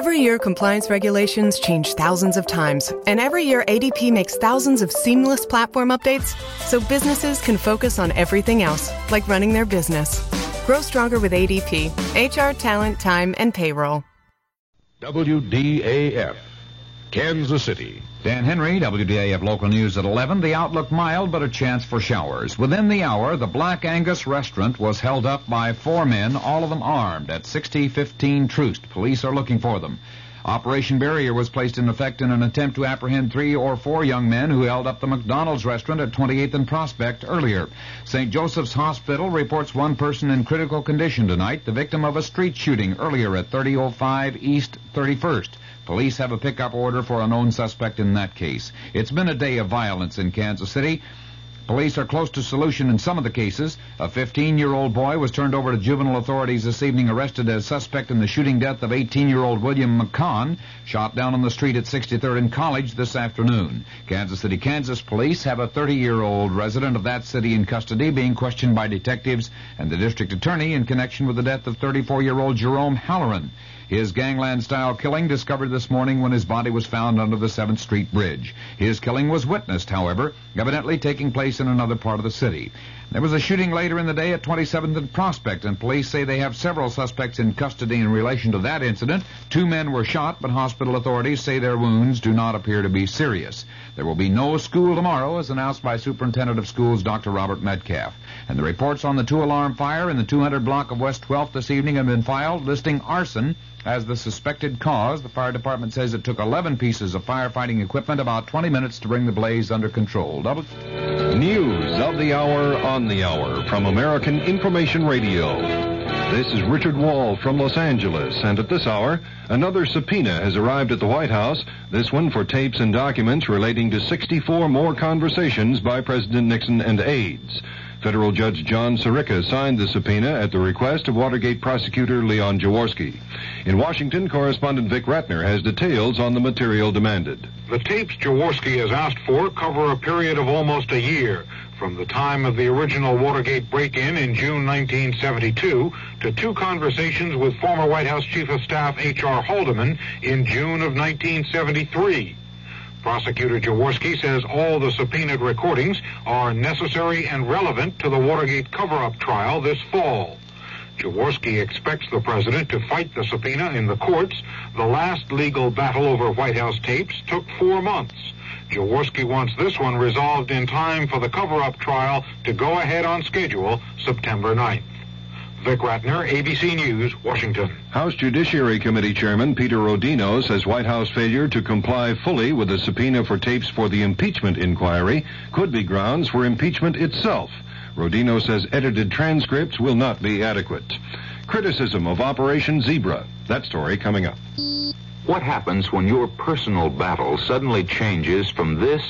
Every year, compliance regulations change thousands of times, and every year ADP makes thousands of seamless platform updates so businesses can focus on everything else, like running their business. Grow stronger with ADP, HR, talent, time, and payroll. WDAF, Kansas City. Dan Henry, WDAF Local News at 11. The outlook mild, but a chance for showers. Within the hour, the Black Angus restaurant was held up by 4 men, all of them armed, at 6015 Troost. Police are looking for them. Operation Barrier was placed in effect in an attempt to apprehend 3 or 4 young men who held up the McDonald's restaurant at 28th and Prospect earlier. St. Joseph's Hospital reports 1 person in critical condition tonight, the victim of a street shooting earlier at 3005 East 31st. Police have a pickup order for a known suspect in that case. It's been a day of violence in Kansas City. Police are close to solution in some of the cases. A 15-year-old boy was turned over to juvenile authorities this evening, arrested as suspect in the shooting death of 18-year-old William McCon, shot down on the street at 63rd and College this afternoon. Kansas City, Kansas police have a 30-year-old resident of that city in custody being questioned by detectives and the district attorney in connection with the death of 34-year-old Jerome Halloran. His gangland-style killing discovered this morning when his body was found under the 7th Street Bridge. His killing was witnessed, however, evidently taking place in another part of the city. There was a shooting later in the day at 27th and Prospect, and police say they have several suspects in custody in relation to that incident. 2 men were shot, but hospital authorities say their wounds do not appear to be serious. There will be no school tomorrow, as announced by Superintendent of Schools Dr. Robert Metcalf. And the reports on the 2-alarm fire in the 200 block of West 12th this evening have been filed, listing arson as the suspected cause. The fire department says it took 11 pieces of firefighting equipment, about 20 minutes to bring the blaze under control. News of the hour on the hour from American Information Radio. This is Richard Wall from Los Angeles, and at this hour, another subpoena has arrived at the White House, this one for tapes and documents relating to 64 more conversations by President Nixon and aides. Federal Judge John Sirica signed the subpoena at the request of Watergate prosecutor Leon Jaworski. In Washington, correspondent Vic Ratner has details on the material demanded. The tapes Jaworski has asked for cover a period of almost a year, from the time of the original Watergate break-in in June 1972 to 2 conversations with former White House Chief of Staff H.R. Haldeman in June of 1973. Prosecutor Jaworski says all the subpoenaed recordings are necessary and relevant to the Watergate cover-up trial this fall. Jaworski expects the president to fight the subpoena in the courts. The last legal battle over White House tapes took 4 months. Jaworski wants this one resolved in time for the cover-up trial to go ahead on schedule September 9th. Vic Ratner, ABC News, Washington. House Judiciary Committee Chairman Peter Rodino says White House failure to comply fully with the subpoena for tapes for the impeachment inquiry could be grounds for impeachment itself. Rodino says edited transcripts will not be adequate. Criticism of Operation Zebra. That story coming up. What happens when your personal battle suddenly changes from this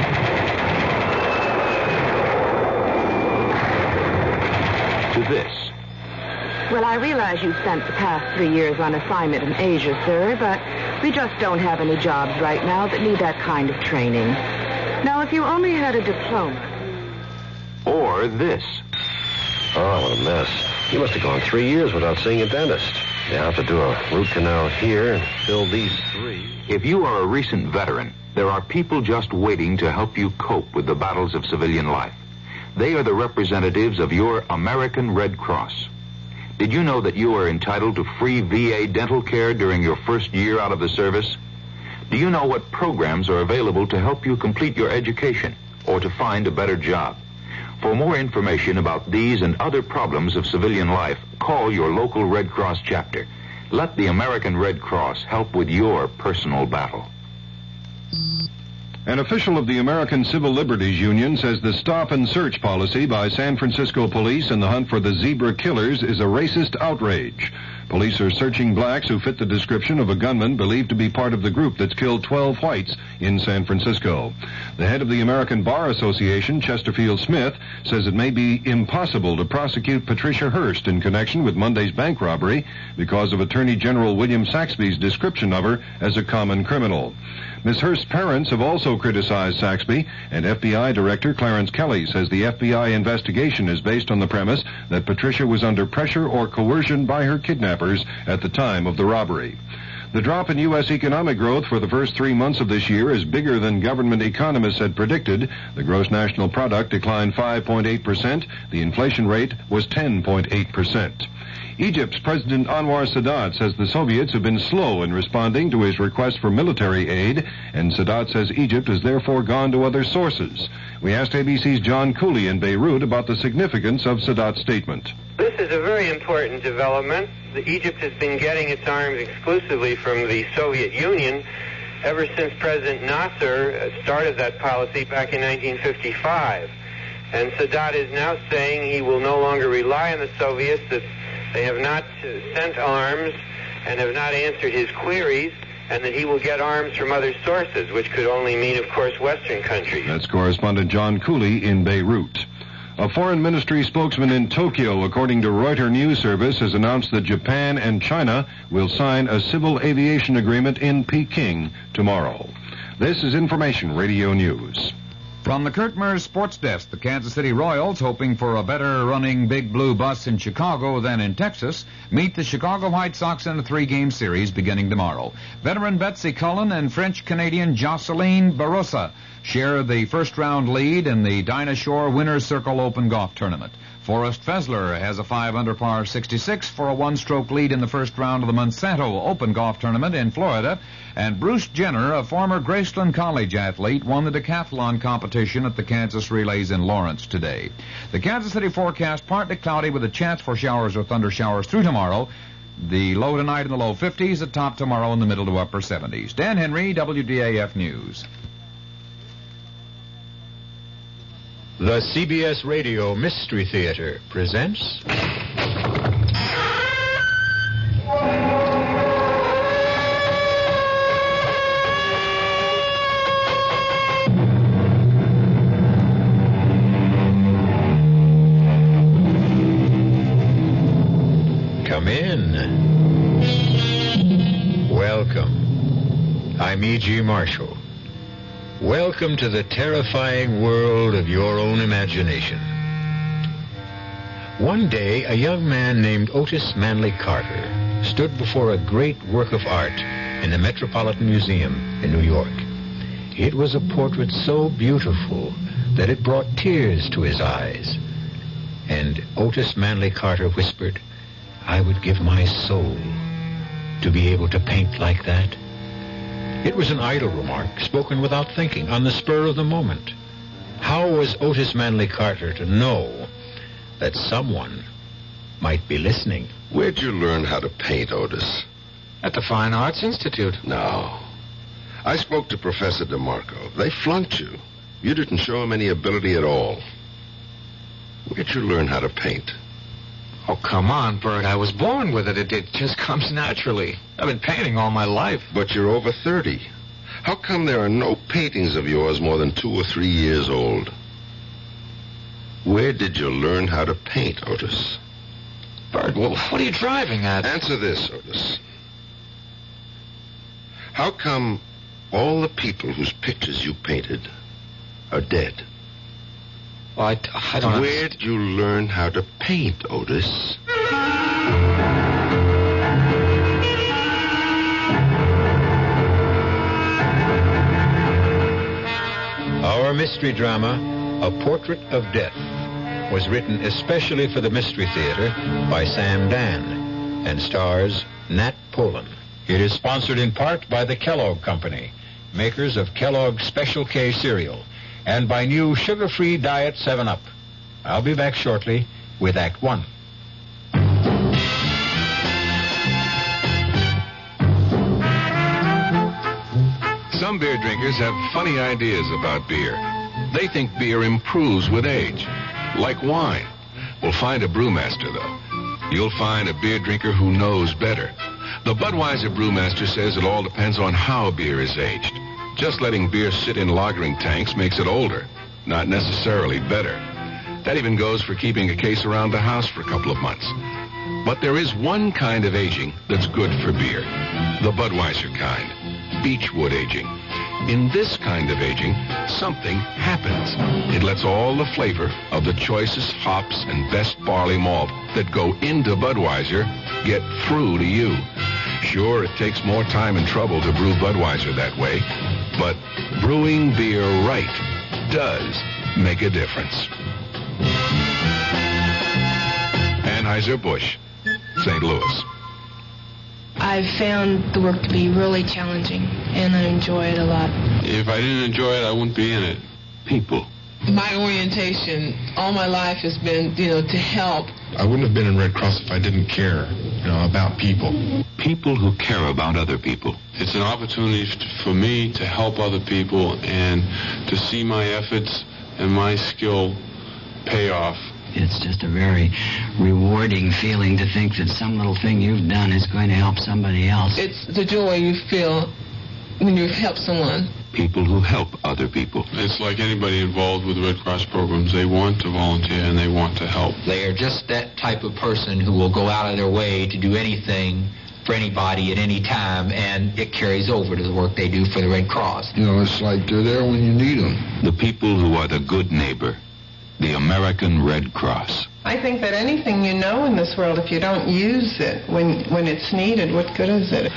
to this? Well, I realize you spent the past 3 years on assignment in Asia, sir, but we just don't have any jobs right now that need that kind of training. Now, if you only had a diploma... Or this. Oh, what a mess. You must have gone 3 years without seeing a dentist. You have to do a root canal here and fill these 3. If you are a recent veteran, there are people just waiting to help you cope with the battles of civilian life. They are the representatives of your American Red Cross. Did you know that you are entitled to free VA dental care during your first year out of the service? Do you know what programs are available to help you complete your education or to find a better job? For more information about these and other problems of civilian life, call your local Red Cross chapter. Let the American Red Cross help with your personal battle. An official of the American Civil Liberties Union says the stop and search policy by San Francisco police in the hunt for the zebra killers is a racist outrage. Police are searching blacks who fit the description of a gunman believed to be part of the group that's killed 12 whites in San Francisco. The head of the American Bar Association, Chesterfield Smith, says it may be impossible to prosecute Patricia Hearst in connection with Monday's bank robbery because of Attorney General William Saxby's description of her as a common criminal. Ms. Hearst's parents have also criticized Saxby, and FBI Director Clarence Kelly says the FBI investigation is based on the premise that Patricia was under pressure or coercion by her kidnappers at the time of the robbery. The drop in U.S. economic growth for the first 3 months of this year is bigger than government economists had predicted. The gross national product declined 5.8%. The inflation rate was 10.8%. Egypt's President Anwar Sadat says the Soviets have been slow in responding to his request for military aid, and Sadat says Egypt has therefore gone to other sources. We asked ABC's John Cooley in Beirut about the significance of Sadat's statement. This is a very important development. Egypt has been getting its arms exclusively from the Soviet Union ever since President Nasser started that policy back in 1955. And Sadat is now saying he will no longer rely on the Soviets, that they have not sent arms and have not answered his queries, and that he will get arms from other sources, which could only mean, of course, Western countries. That's correspondent John Cooley in Beirut. A foreign ministry spokesman in Tokyo, according to Reuters News Service, has announced that Japan and China will sign a civil aviation agreement in Peking tomorrow. This is Information Radio News. From the Kurt Mears Sports Desk, the Kansas City Royals, hoping for a better-running Big Blue bus in Chicago than in Texas, meet the Chicago White Sox in a 3-game series beginning tomorrow. Veteran Betsy Cullen and French-Canadian Jocelyn Barossa share the first-round lead in the Dinah Shore Winner's Circle Open Golf Tournament. Forrest Fessler has a 5-under par 66 for a one-stroke lead in the first round of the Monsanto Open Golf Tournament in Florida, and Bruce Jenner, a former Graceland College athlete, won the decathlon competition at the Kansas Relays in Lawrence today. The Kansas City forecast partly cloudy with a chance for showers or thunder showers through tomorrow. The low tonight in the low 50s, the top tomorrow in the middle to upper 70s. Dan Henry, WDAF News. The CBS Radio Mystery Theater presents... Come in. Welcome. I'm E.G. Marshall. Welcome to the terrifying world of your own imagination. One day, a young man named Otis Manley Carter stood before a great work of art in the Metropolitan Museum in New York. It was a portrait so beautiful that it brought tears to his eyes. And Otis Manley Carter whispered, "I would give my soul to be able to paint like that." It was an idle remark, spoken without thinking, on the spur of the moment. How was Otis Manley Carter to know that someone might be listening? Where'd you learn how to paint, Otis? At the Fine Arts Institute. No. I spoke to Professor DeMarco. They flunked you. You didn't show him any ability at all. Where'd you learn how to paint? Oh, come on, Bert. I was born with it. It just comes naturally. I've been painting all my life. But you're over 30. How come there are no paintings of yours more than 2 or 3 years old? Where did you learn how to paint, Otis? Bert, well, what are you driving at? Answer this, Otis. How come all the people whose pictures you painted are dead? Well, I don't... Where'd you learn how to paint, Otis? Our mystery drama, A Portrait of Death, was written especially for the Mystery Theater by Sam Dan and stars Nat Polen. It is sponsored in part by the Kellogg Company, makers of Kellogg's Special K cereal, and by new sugar-free Diet 7-Up. I'll be back shortly with Act 1. Some beer drinkers have funny ideas about beer. They think beer improves with age, like wine. We'll find a brewmaster, though. You'll find a beer drinker who knows better. The Budweiser brewmaster says it all depends on how beer is aged. Just letting beer sit in lagering tanks makes it older, not necessarily better. That even goes for keeping a case around the house for a couple of months. But there is one kind of aging that's good for beer, the Budweiser kind, Beechwood aging. In this kind of aging, something happens. It lets all the flavor of the choicest hops and best barley malt that go into Budweiser get through to you. Sure, it takes more time and trouble to brew Budweiser that way, but brewing beer right does make a difference. Anheuser-Busch, St. Louis. I've found the work to be really challenging, and I enjoy it a lot. If I didn't enjoy it, I wouldn't be in it. People. My orientation all my life has been, to help. I wouldn't have been in Red Cross if I didn't care, about people. People who care about other people. It's an opportunity for me to help other people and to see my efforts and my skill pay off. It's just a very rewarding feeling to think that some little thing you've done is going to help somebody else. It's the joy you feel when you help someone. People who help other people. It's like anybody involved with the Red Cross programs. They want to volunteer and they want to help. They are just that type of person who will go out of their way to do anything for anybody at any time, and it carries over to the work they do for the Red Cross. It's like they're there when you need them. The people who are the good neighbor. The American Red Cross. I think that anything you know in this world, if you don't use it when it's needed, what good is it?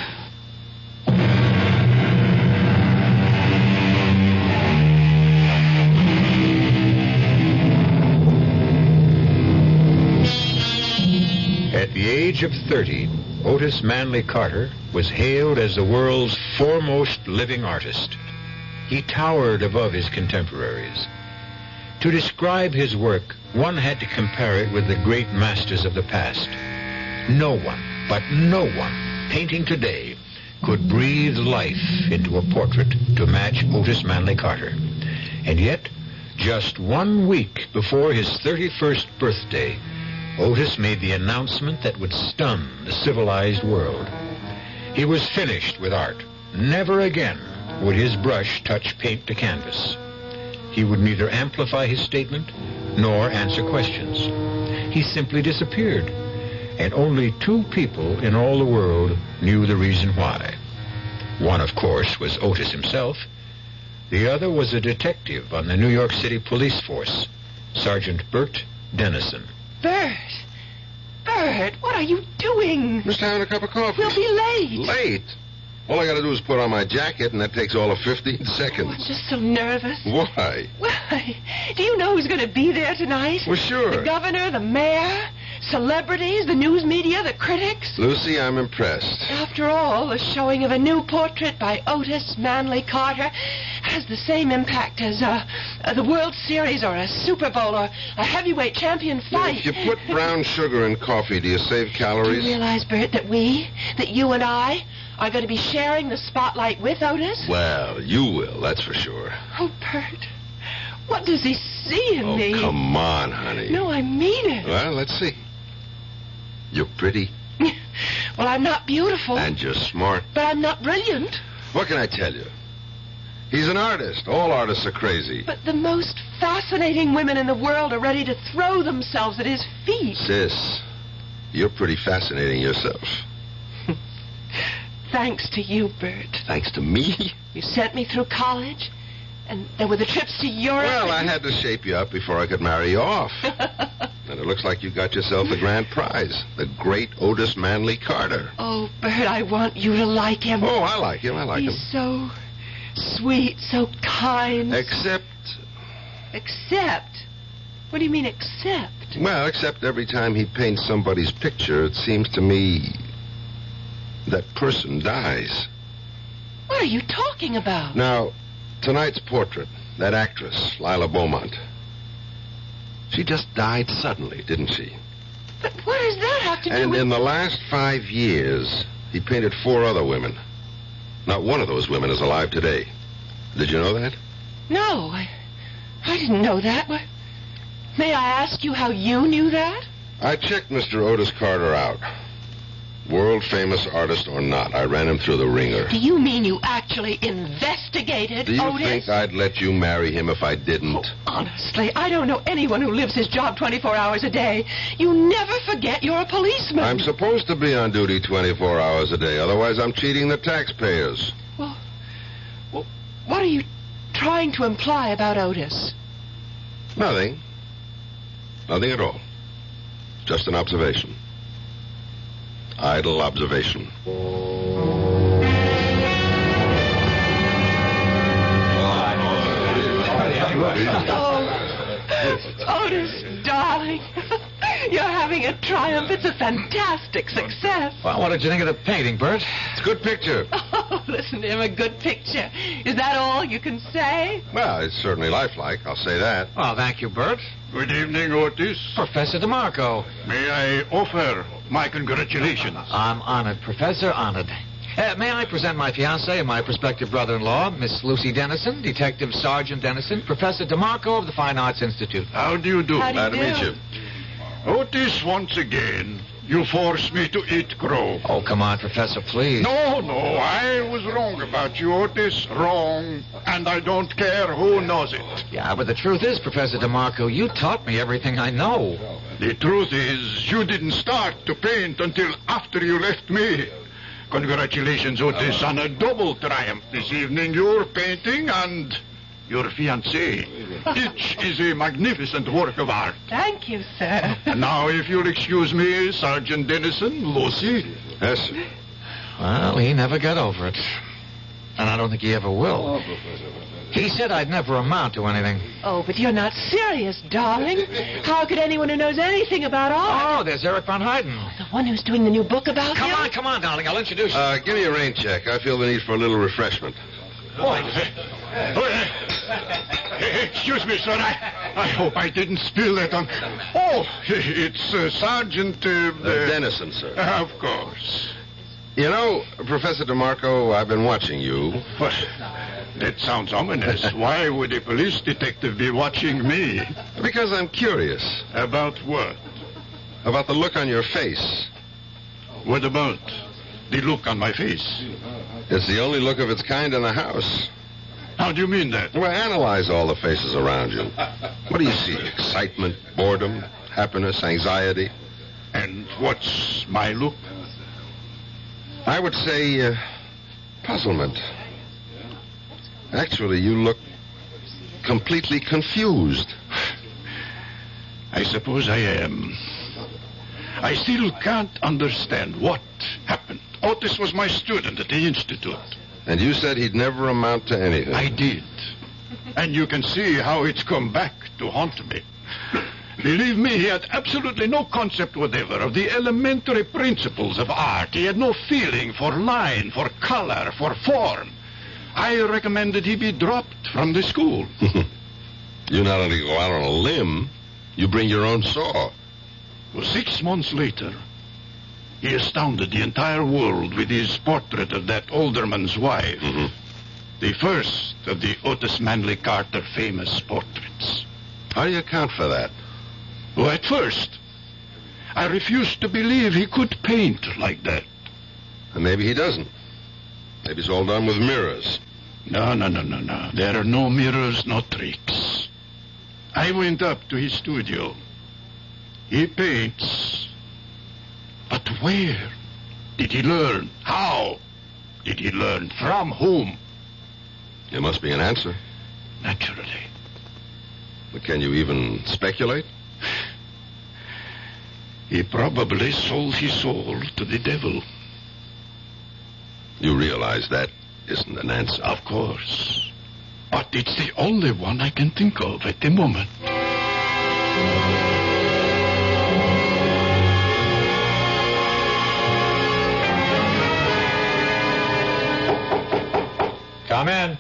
At the age of 30, Otis Manley Carter was hailed as the world's foremost living artist. He towered above his contemporaries. To describe his work, one had to compare it with the great masters of the past. No one, but no one, painting today could breathe life into a portrait to match Otis Manley Carter. And yet, just 1 week before his 31st birthday, Otis made the announcement that would stun the civilized world. He was finished with art. Never again would his brush touch paint to canvas. He would neither amplify his statement nor answer questions. He simply disappeared, and only 2 people in all the world knew the reason why. One, of course, was Otis himself. The other was a detective on the New York City police force, Sergeant Bert Dennison. Bert! Bert, what are you doing? Just having a cup of coffee. We'll be late. Late? All I got to do is put on my jacket, and that takes all of 15 seconds. I'm just so nervous. Why? Why? Do you know who's going to be there tonight? Well, sure. The governor, the mayor, celebrities, the news media, the critics. Lucy, I'm impressed. After all, the showing of a new portrait by Otis Manley Carter has the same impact as the World Series or a Super Bowl or a heavyweight champion fight. If you put brown sugar in coffee, do you save calories? Do you realize, Bert, that you and I are going to be sharing the spotlight with Otis? Well, you will, that's for sure. Oh, Bert, what does he see in me? Oh, come on, honey. No, I mean it. Well, let's see. You're pretty. Well, I'm not beautiful. And you're smart. But I'm not brilliant. What can I tell you? He's an artist. All artists are crazy. But the most fascinating women in the world are ready to throw themselves at his feet. Sis, you're pretty fascinating yourself. Thanks to you, Bert. Thanks to me? You sent me through college, and there were the trips to Europe. Well, I had to shape you up before I could marry you off. And it looks like you got yourself the grand prize, the great Otis Manley Carter. Oh, Bert, I want you to like him. Oh, I like him. He's so sweet, so kind. Except? What do you mean, except? Well, except every time he paints somebody's picture, it seems to me that person dies. What are you talking about? Now, tonight's portrait, that actress, Lila Beaumont. She just died suddenly, didn't she? But what does that have to do with... And in the last 5 years, he painted 4 other women. Not one of those women is alive today. Did you know that? No, I didn't know that. May I ask you how you knew that? I checked Mr. Otis Carter out. World-famous artist or not, I ran him through the ringer. Do you mean you actually investigated Do you Otis? think I'd let you marry him if I didn't? Oh, honestly, I don't know anyone who lives his job 24 hours a day. You never forget you're a policeman. I'm supposed to be on duty 24 hours a day. Otherwise, I'm cheating the taxpayers. Well, what are you trying to imply about Otis? Nothing. Nothing at all. Just an observation. idle observation. Oh, Otis, darling. You're having a triumph. It's a fantastic success. Well, what did you think of the painting, Bert? It's a good picture. Oh, listen to him, a good picture. Is that all you can say? Well, it's certainly lifelike, I'll say that. Well, thank you, Bert. Good evening, Otis. Professor DeMarco. May I offer my congratulations? I'm honored, Professor, honored. May I present my fiancée and my prospective brother-in-law, Miss Lucy Dennison, Detective Sergeant Dennison, Professor DeMarco of the Fine Arts Institute. How do you do? How do you Glad to do? meet you. Otis, once again, you forced me to eat crow. Oh, come on, Professor, please. No, I was wrong about you, Otis. Wrong. And I don't care who knows it. Yeah, but the truth is, Professor DeMarco, you taught me everything I know. The truth is, you didn't start to paint until after you left me. Congratulations, Otis, on a double triumph this evening. Your painting and your fiancée. Each is a magnificent work of art. Thank you, sir. Now, if you'll excuse me, Sergeant Dennison, Lucy. Yes, sir. Well, he never got over it. And I don't think he ever will. He said I'd never amount to anything. Oh, but you're not serious, darling. How could anyone who knows anything about art? Oh, there's Eric Von Heiden. The one who's doing the new book about him? Come on, darling. I'll introduce you. Give me a rain check. I feel the need for a little refreshment. Excuse me, sir. I hope I didn't spill that on... Oh, it's Sergeant... Dennison, sir. Of course. You know, Professor DeMarco, I've been watching you. But that sounds ominous. Why would a police detective be watching me? Because I'm curious. About what? About the look on your face. What about the look on my face? It's the only look of its kind in the house. How do you mean that? Well, analyze all the faces around you. What do you see? Excitement, boredom, happiness, anxiety? And what's my look? I would say puzzlement. Actually, you look completely confused. I suppose I am. I still can't understand what happened. Otis was my student at the Institute. And you said he'd never amount to anything. I did. And you can see how it's come back to haunt me. Believe me, he had absolutely no concept whatever of the elementary principles of art. He had no feeling for line, for color, for form. I recommended he be dropped from the school. You not only go out on a limb, you bring your own saw. Well, 6 months later, he astounded the entire world with his portrait of that alderman's wife. The first of the Otis Manley Carter famous portraits. How do you account for that? Well, at first, I refused to believe he could paint like that. And maybe he doesn't. Maybe it's all done with mirrors. No. There are no mirrors, no tricks. I went up to his studio. He paints. But where did he learn? How did he learn? From whom? There must be an answer. Naturally. But can you even speculate? He probably sold his soul to the devil. You realize that isn't an answer? Of course. But it's the only one I can think of at the moment. Come in.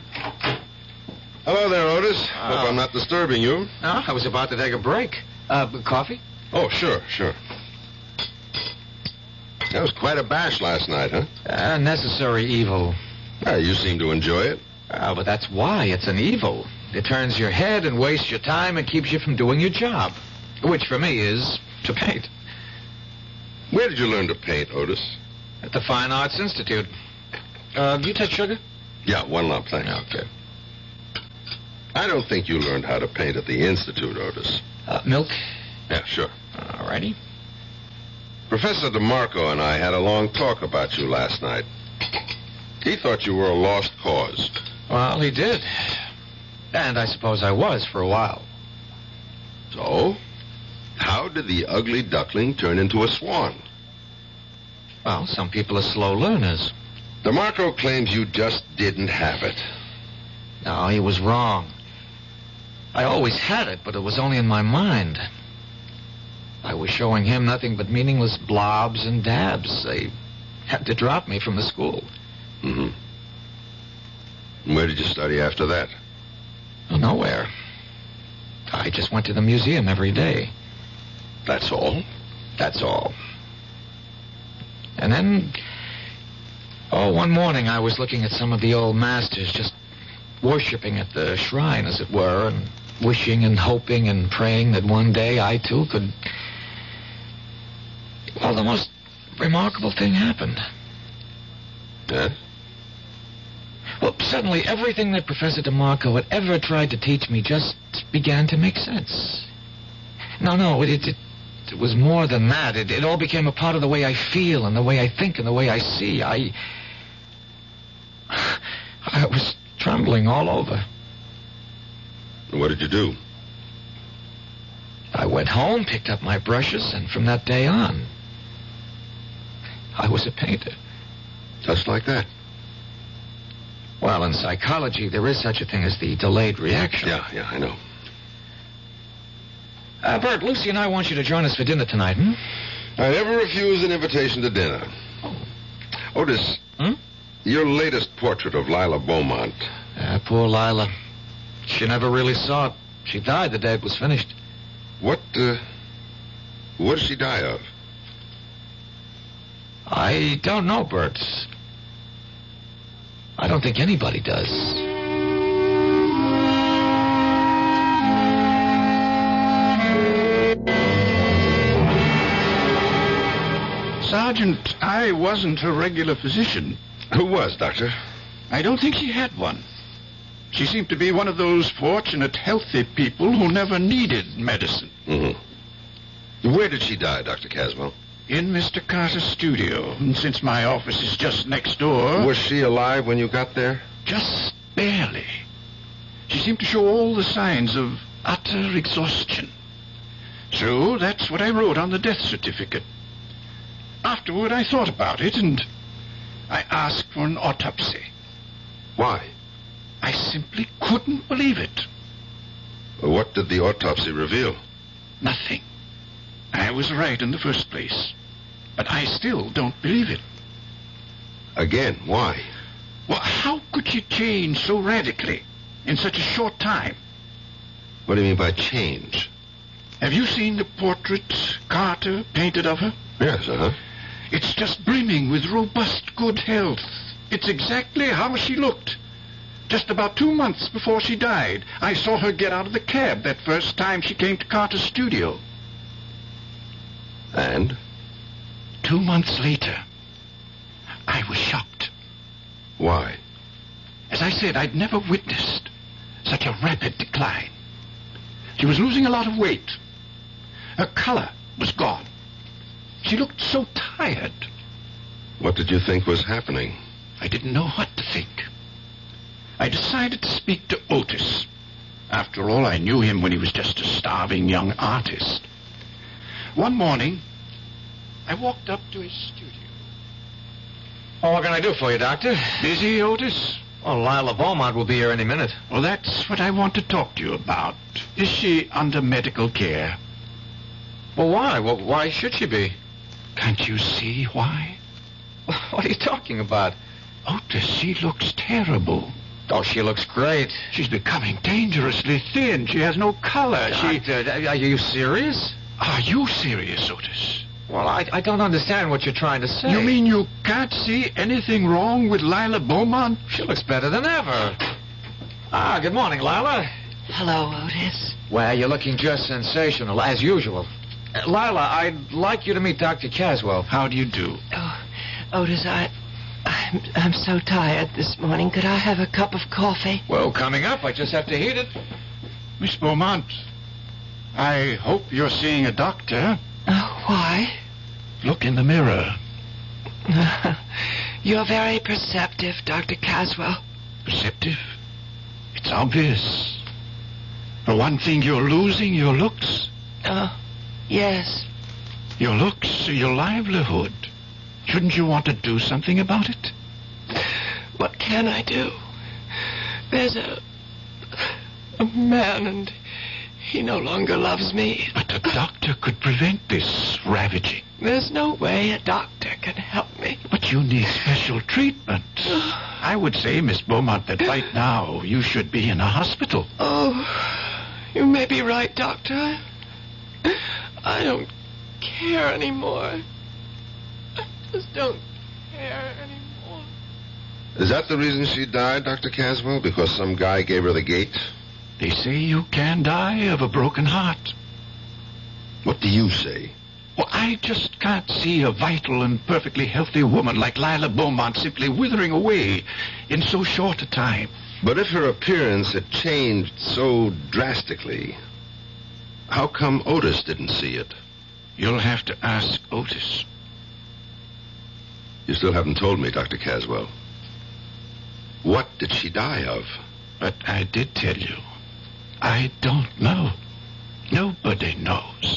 Hello there, Otis. Hope I'm not disturbing you. No, I was about to take a break. Coffee? Oh, sure. That was quite a bash last night, huh? Necessary evil. You seem to enjoy it. But that's why it's an evil. It turns your head and wastes your time and keeps you from doing your job. Which, for me, is to paint. Where did you learn to paint, Otis? At the Fine Arts Institute. Do you take sugar? Yeah, 1 lump, thanks. Okay. I don't think you learned how to paint at the Institute, Otis. Milk? Yeah, sure. All righty. Professor DeMarco and I had a long talk about you last night. He thought you were a lost cause. Well, he did. And I suppose I was for a while. So, how did the ugly duckling turn into a swan? Well, some people are slow learners. DeMarco claims you just didn't have it. No, he was wrong. I always had it, but it was only in my mind. I was showing him nothing but meaningless blobs and dabs. They had to drop me from the school. Mm-hmm. And where did you study after that? Oh, nowhere. I just went to the museum every day. That's all? That's all. And then, one morning I was looking at some of the old masters, just worshipping at the shrine, as it were, and wishing and hoping and praying that one day I, too, could... Well, the most remarkable thing happened. Yes? Well, suddenly everything that Professor DeMarco had ever tried to teach me just began to make sense. No, it was more than that. It all became a part of the way I feel and the way I think and the way I see. I was trembling all over. What did you do? I went home, picked up my brushes, and from that day on, I was a painter. Just like that? Well, in psychology, there is such a thing as the delayed reaction. Yeah, I know. Bert, Lucy and I want you to join us for dinner tonight, I never refuse an invitation to dinner. Otis, your latest portrait of Lila Beaumont. Poor Lila. She never really saw it. She died the day it was finished. What did she die of? I don't know, Bert. I don't think anybody does. Sergeant, I wasn't a regular physician. Who was, Doctor? I don't think she had one. She seemed to be one of those fortunate, healthy people who never needed medicine. Mm-hmm. Where did she die, Dr. Caswell? In Mr. Carter's studio. And since my office is just next door... Was she alive when you got there? Just barely. She seemed to show all the signs of utter exhaustion. So that's what I wrote on the death certificate. Afterward, I thought about it, and I asked for an autopsy. Why? I simply couldn't believe it. What did the autopsy reveal? Nothing. I was right in the first place. But I still don't believe it. Again, why? Well, how could she change so radically in such a short time? What do you mean by change? Have you seen the portrait Carter painted of her? Yes, It's just brimming with robust good health. It's exactly how she looked. Just about 2 months before she died, I saw her get out of the cab that first time she came to Carter's studio. And? 2 months later, I was shocked. Why? As I said, I'd never witnessed such a rapid decline. She was losing a lot of weight. Her color was gone. She looked so tired. What did you think was happening? I didn't know what to think. I decided to speak to Otis. After all, I knew him when he was just a starving young artist. One morning, I walked up to his studio. Well, what can I do for you, Doctor? Busy, Otis? Well, Lila Beaumont will be here any minute. Well, that's what I want to talk to you about. Is she under medical care? Well, why? Well, why should she be? Can't you see why? What are you talking about? Otis, she looks terrible. Oh, she looks great. She's becoming dangerously thin. She has no color. Doctor, are you serious? Are you serious, Otis? Well, I don't understand what you're trying to say. You mean you can't see anything wrong with Lila Beaumont? She looks better than ever. Good morning, Lila. Hello, Otis. Well, you're looking just sensational, as usual. Lila, I'd like you to meet Dr. Caswell. How do you do? Oh, Otis, I'm so tired this morning. Could I have a cup of coffee? Well, coming up. I just have to heat it. Miss Beaumont, I hope you're seeing a doctor. Oh, why? Look in the mirror. You're very perceptive, Dr. Caswell. Perceptive? It's obvious. For one thing, you're losing your looks. Oh, yes. Your looks are your livelihood. Shouldn't you want to do something about it? What can I do? There's a man, and he no longer loves me. But a doctor could prevent this ravaging. There's no way a doctor can help me. But you need special treatment. I would say, Miss Beaumont, that right now you should be in a hospital. Oh, you may be right, Doctor. I don't care anymore. I just don't care anymore. Is that the reason she died, Dr. Caswell? Because some guy gave her the gate? They say you can die of a broken heart. What do you say? Well, I just can't see a vital and perfectly healthy woman like Lila Beaumont simply withering away in so short a time. But if her appearance had changed so drastically, how come Otis didn't see it? You'll have to ask Otis. You still haven't told me, Dr. Caswell. What did she die of? But I did tell you. I don't know. Nobody knows.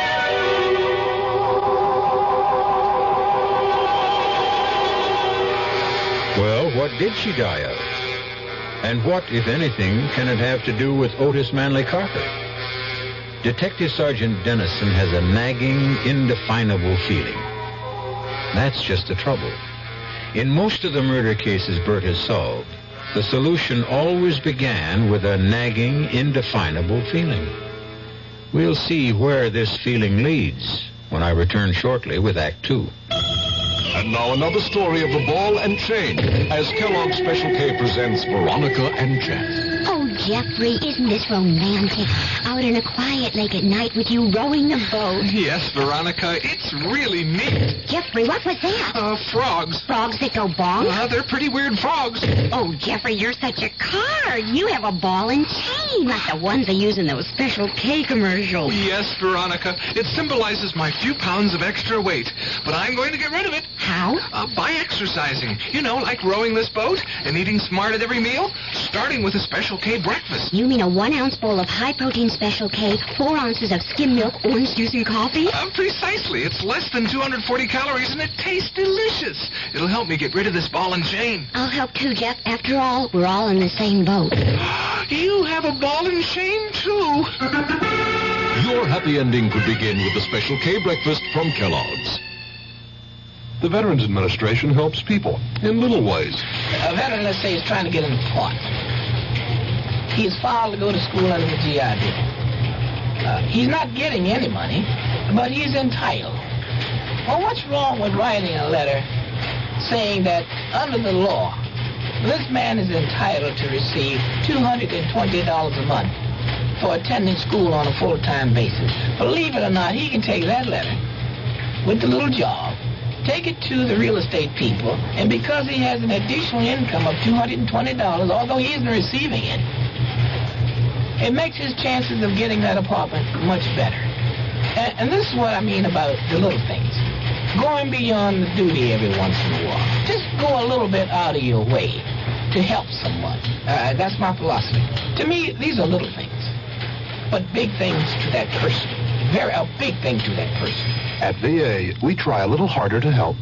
Well, what did she die of? And what, if anything, can it have to do with Otis Manley Carter? Detective Sergeant Dennison has a nagging, indefinable feeling. That's just the trouble. In most of the murder cases Bert has solved, the solution always began with a nagging, indefinable feeling. We'll see where this feeling leads when I return shortly with Act 2. And now another story of the ball and chain as Kellogg's Special K presents Veronica and Jack. Oh, Jeffrey, isn't this romantic? Out in a quiet lake at night with you rowing the boat. Yes, Veronica, it's really neat. Jeffrey, what was that? Frogs. Frogs that go bonk? They're pretty weird frogs. Oh, Jeffrey, you're such a card. You have a ball and chain like the ones they use in those Special K commercials. Yes, Veronica. It symbolizes my few pounds of extra weight. But I'm going to get rid of it. How? By exercising. You know, like rowing this boat and eating smart at every meal, starting with a Special K breakfast. You mean a 1-ounce bowl of high-protein Special K, 4 ounces of skim milk, orange juice, and coffee? Precisely. It's less than 240 calories, and it tastes delicious. It'll help me get rid of this ball and chain. I'll help too, Jeff. After all, we're all in the same boat. You have a ball and chain, too. Your happy ending could begin with the Special K breakfast from Kellogg's. The Veterans Administration helps people in little ways. A veteran, let's say, is trying to get an appointment. He's filed to go to school under the GI Bill. He's not getting any money, but he's entitled. Well, what's wrong with writing a letter saying that under the law, this man is entitled to receive $220 a month for attending school on a full-time basis? Believe it or not, he can take that letter with the little job, take it to the real estate people, and because he has an additional income of $220, although he isn't receiving it, it makes his chances of getting that apartment much better. And this is what I mean about the little things. Going beyond the duty every once in a while. Just go a little bit out of your way to help someone. That's my philosophy. To me, these are little things, but big things to that person. A big thing to that person. At VA, we try a little harder to help.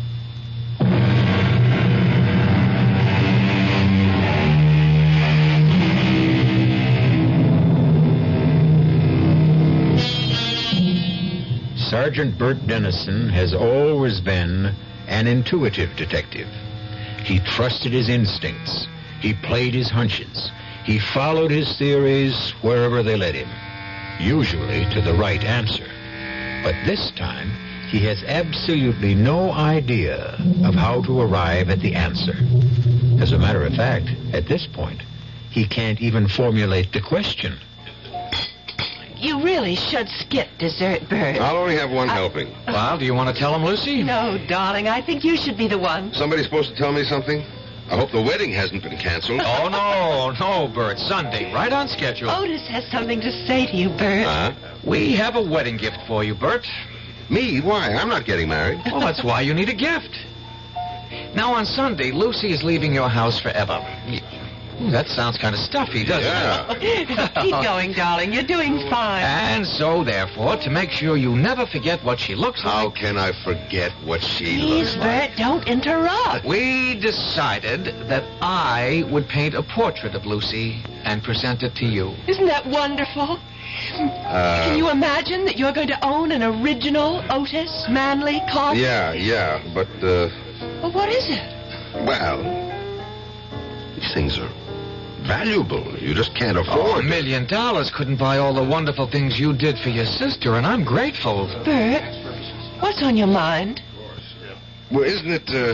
Sergeant Bert Dennison has always been an intuitive detective. He trusted his instincts. He played his hunches. He followed his theories wherever they led him, usually to the right answer. But this time, he has absolutely no idea of how to arrive at the answer. As a matter of fact, at this point, he can't even formulate the question. You really should skip dessert, Bert. I'll only have one helping. Well, do you want to tell him, Lucy? No, darling. I think you should be the one. Somebody's supposed to tell me something? I hope the wedding hasn't been canceled. Oh, no, Bert. Sunday, right on schedule. Otis has something to say to you, Bert. We have a wedding gift for you, Bert. Me? Why? I'm not getting married. Well, that's why you need a gift. Now, on Sunday, Lucy is leaving your house forever. Ooh, that sounds kind of stuffy, doesn't it? Keep going, darling. You're doing fine. And so, therefore, to make sure you never forget what she looks like... How can I forget what she Please, looks like? Bert, don't interrupt. We decided that I would paint a portrait of Lucy and present it to you. Isn't that wonderful? Can you imagine that you're going to own an original Otis Manley Carter? Yeah, but, Well, what is it? well, these things are valuable. You just can't afford $1 million couldn't buy all the wonderful things you did for your sister, and I'm grateful. Bert, what's on your mind? Well, isn't it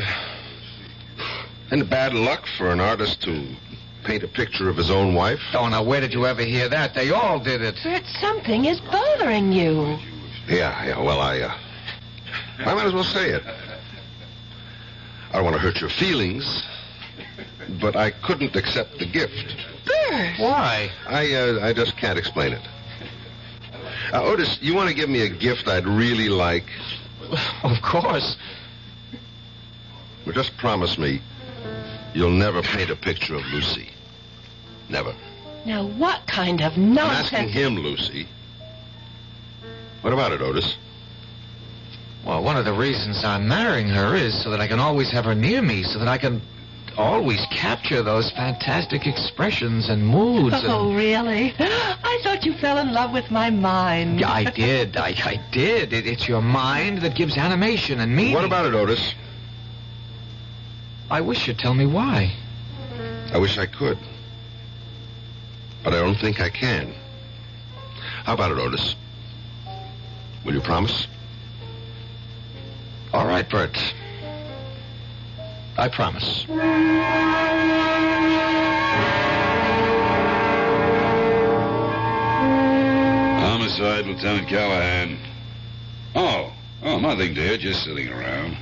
bad luck for an artist to paint a picture of his own wife? Oh, now, where did you ever hear that? They all did it. Bert, something is bothering you. Yeah, well, I might as well say it. I don't want to hurt your feelings, but I couldn't accept the gift. Bert! Why? I just can't explain it. Otis, you want to give me a gift I'd really like? Of course. Well, just promise me you'll never paint a picture of Lucy. Never. Now, what kind of I'm nonsense... asking him, Lucy. What about it, Otis? Well, one of the reasons I'm marrying her is so that I can always have her near me, so that I can always capture those fantastic expressions and moods. Oh, really? I thought you fell in love with my mind. I did. I did. It's your mind that gives animation and meaning. What about it, Otis? I wish you'd tell me why. I wish I could. But I don't think I can. How about it, Otis? Will you promise? All right, Bert. I promise. Homicide, Lieutenant Callahan. Oh, nothing, dear. Just sitting around.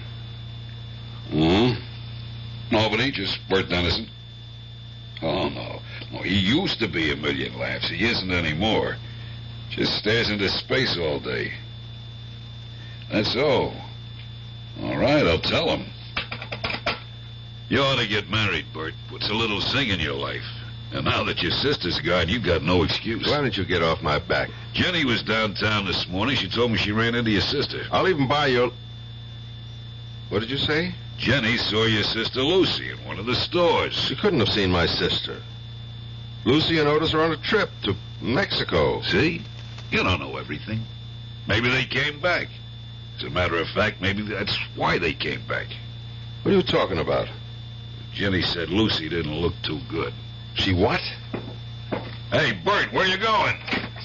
Nobody, just Bert Dennison. Oh, no. He used to be a million laughs. He isn't anymore. Just stares into space all day. That's so. All right, I'll tell him. You ought to get married, Bert. Puts a little zing in your life. And now that your sister's gone, you've got no excuse. Why don't you get off my back? Jenny was downtown this morning. She told me she ran into your sister. I'll even buy your... What did you say? Jenny saw your sister Lucy in one of the stores. She couldn't have seen my sister. Lucy and Otis are on a trip to Mexico. See? You don't know everything. Maybe they came back. As a matter of fact, maybe that's why they came back. What are you talking about? Jenny said Lucy didn't look too good. She what? Hey, Bert, where you going?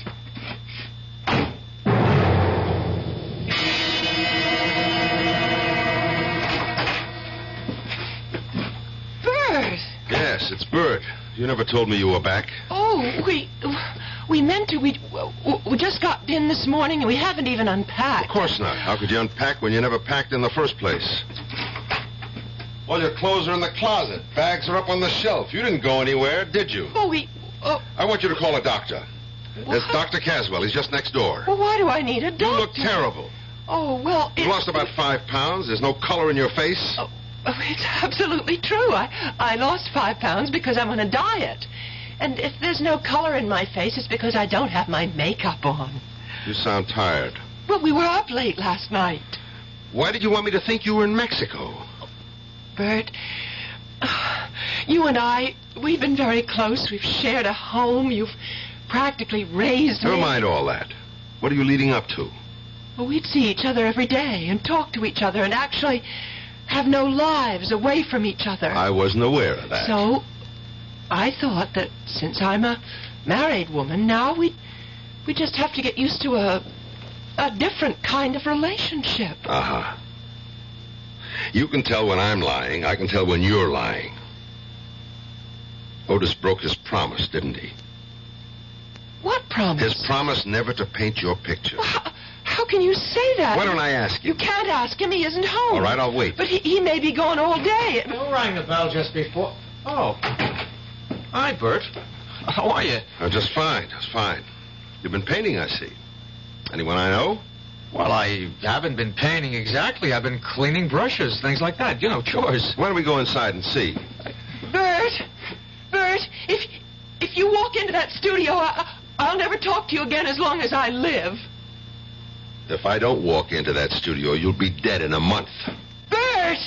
Bert! Yes, it's Bert. You never told me you were back. Oh, we meant to. We just got in this morning and we haven't even unpacked. Of course not. How could you unpack when you never packed in the first place? Well, your clothes are in the closet. Bags are up on the shelf. You didn't go anywhere, did you? I want you to call a doctor. There's Dr. Caswell. He's just next door. Well, why do I need a doctor? You look terrible. Oh, well... You've lost about 5 pounds. There's no color in your face. Oh, it's absolutely true. I lost 5 pounds because I'm on a diet. And if there's no color in my face, it's because I don't have my makeup on. You sound tired. Well, we were up late last night. Why did you want me to think you were in Mexico? Bert, you and I, we've been very close. We've shared a home. You've practically raised me. Never mind all that. What are you leading up to? Well, we'd see each other every day and talk to each other and actually have no lives away from each other. I wasn't aware of that. So, I thought that since I'm a married woman, now we just have to get used to a different kind of relationship. Uh-huh. You can tell when I'm lying. I can tell when you're lying. Otis broke his promise, didn't he? What promise? His promise never to paint your picture. Well, how can you say that? Why don't I ask him? You can't ask him. He isn't home. All right, I'll wait. But he may be gone all day. Who rang the bell just before? Oh. Hi, Bert. How are you? Just fine. Just fine. You've been painting, I see. Anyone I know? Well, I haven't been painting exactly. I've been cleaning brushes, things like that. You know, chores. Why don't we go inside and see? Bert, you walk into that studio, I'll never talk to you again as long as I live. If I don't walk into that studio, you'll be dead in a month. Bert!